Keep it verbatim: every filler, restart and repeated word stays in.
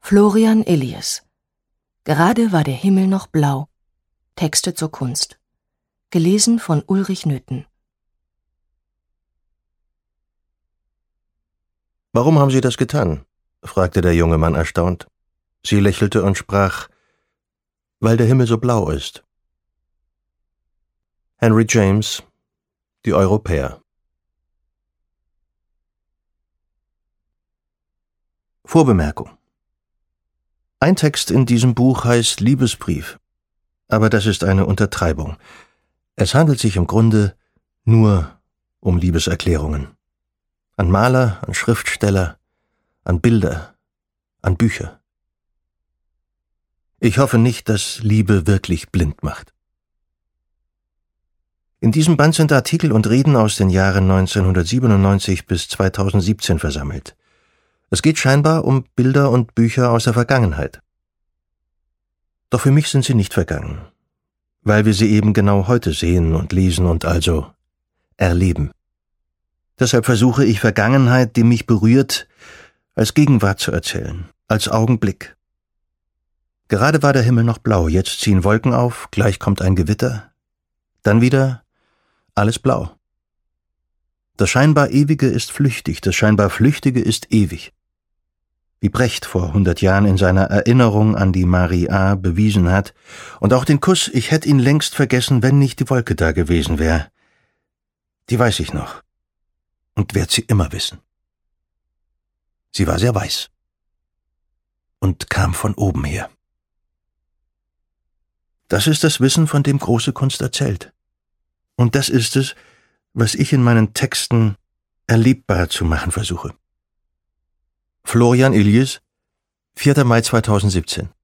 Florian Illies. Gerade war der Himmel noch blau. Texte zur Kunst. Gelesen von Ulrich Nöthen. »Warum haben Sie das getan?« fragte der junge Mann erstaunt. Sie lächelte und sprach, »Weil der Himmel so blau ist.« Henry James, Die Europäer. Vorbemerkung: Ein Text in diesem Buch heißt Liebesbrief, aber das ist eine Untertreibung. Es handelt sich im Grunde nur um Liebeserklärungen. An Maler, an Schriftsteller, an Bilder, an Bücher. Ich hoffe nicht, dass Liebe wirklich blind macht. In diesem Band sind Artikel und Reden aus den Jahren neunzehnhundertsiebenundneunzig bis zweitausendsiebzehn versammelt. Es geht scheinbar um Bilder und Bücher aus der Vergangenheit. Doch für mich sind sie nicht vergangen, weil wir sie eben genau heute sehen und lesen und also erleben. Deshalb versuche ich Vergangenheit, die mich berührt, als Gegenwart zu erzählen, als Augenblick. Gerade war der Himmel noch blau, jetzt ziehen Wolken auf, gleich kommt ein Gewitter, dann wieder alles blau. Das scheinbar Ewige ist flüchtig, das scheinbar Flüchtige ist ewig. Wie Brecht vor hundert Jahren in seiner Erinnerung an die Marie A. bewiesen hat, und auch den Kuss, ich hätte ihn längst vergessen, wenn nicht die Wolke da gewesen wäre. Die weiß ich noch und werd sie immer wissen. Sie war sehr weiß und kam von oben her. Das ist das Wissen, von dem große Kunst erzählt. Und das ist es, was ich in meinen Texten erlebbar zu machen versuche. Florian Illies, vierter Mai zweitausendsiebzehn.